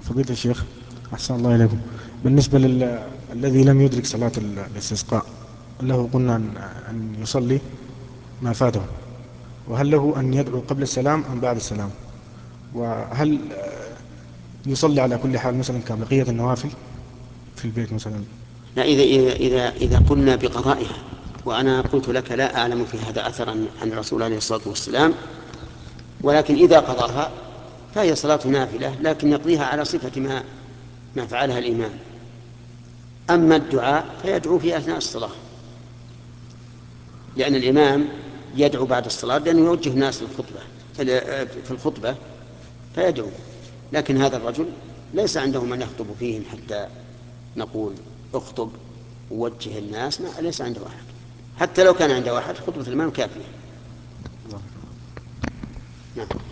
فضيلة الشيخ، أحسن الله إليكم. بالنسبة الذي لم يدرك صلاة الاستسقاء، له قلنا أن يصلي ما فاته، وهل له أن يدعو قبل السلام أم بعد السلام؟ وهل يصلي على كل حال مثلا كبقية النوافل في البيت مثلا؟ لا، إذا قلنا بقضائها، وأنا قلت لك لا أعلم في هذا أثرا عن الرسول عليه الصلاة والسلام، ولكن إذا قضاها فهي صلاة نافلة، لكن يقضيها على صفة ما فعلها الإمام. أما الدعاء فيدعو في أثناء الصلاة، لأن الإمام يدعو بعد الصلاة لأنه يوجه الناس في الخطبة فيدعو. لكن هذا الرجل ليس عنده من يخطب فيهم حتى نقول اخطب ووجه الناس، ما ليس عنده أحد. حتى لو كان عنده أحد خطبة الإمام كافية. الله. نعم.